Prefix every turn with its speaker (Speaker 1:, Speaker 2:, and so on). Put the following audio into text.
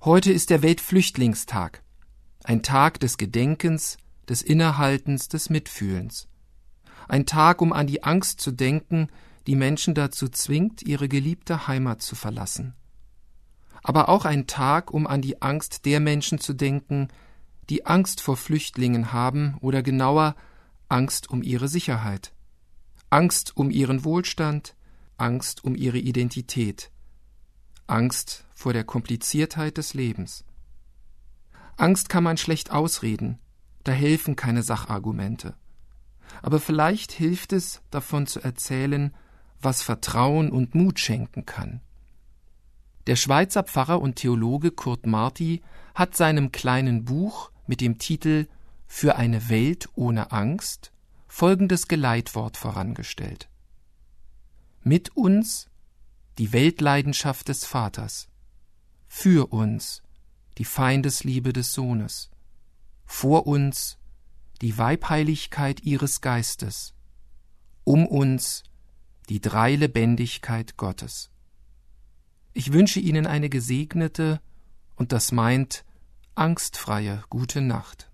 Speaker 1: Heute ist der Weltflüchtlingstag, ein Tag des Gedenkens, des Innehaltens, des Mitfühlens. Ein Tag, um an die Angst zu denken, die Menschen dazu zwingt, ihre geliebte Heimat zu verlassen. Aber auch ein Tag, um an die Angst der Menschen zu denken, die Angst vor Flüchtlingen haben oder genauer Angst um ihre Sicherheit, Angst um ihren Wohlstand, Angst um ihre Identität, Angst vor der Kompliziertheit des Lebens. Angst kann man schlecht ausreden, da helfen keine Sachargumente. Aber vielleicht hilft es, davon zu erzählen, was Vertrauen und Mut schenken kann. Der Schweizer Pfarrer und Theologe Kurt Marti hat seinem kleinen Buch mit dem Titel »Für eine Welt ohne Angst« folgendes Geleitwort vorangestellt: Mit uns die Weltleidenschaft des Vaters, für uns die Feindesliebe des Sohnes, vor uns die Weibheiligkeit ihres Geistes, um uns die Dreilebendigkeit Gottes. Ich wünsche Ihnen eine gesegnete und das meint angstfreie gute Nacht.